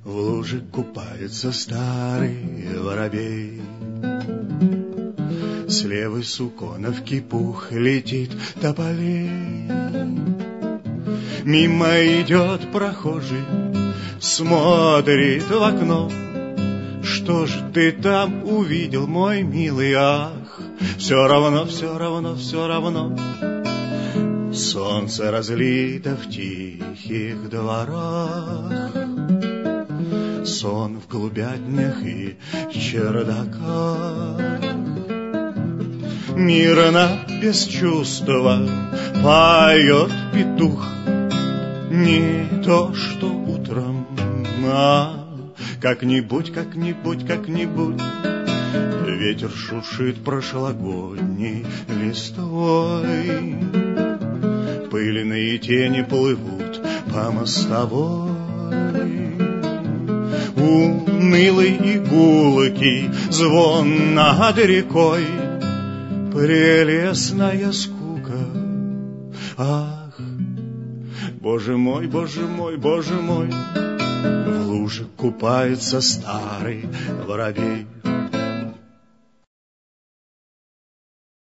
В луже купается старый воробей. С левой суконовки пух летит тополей. Мимо идет прохожий, смотрит в окно. Что ж ты там увидел, мой милый, ах? Все равно, все равно, все равно. Солнце разлито в тихих дворах, сон в голубятнях и чердаках. Мирно, без чувства поет петух, не то что утром, а как-нибудь, как-нибудь, как-нибудь. Ветер шуршит прошлогодней листвой, пыльные тени плывут по мостовой. Унылый и гулкий звон над рекой, прелестная скука. Ах, боже мой, боже мой, боже мой. В луже купается старый воробей.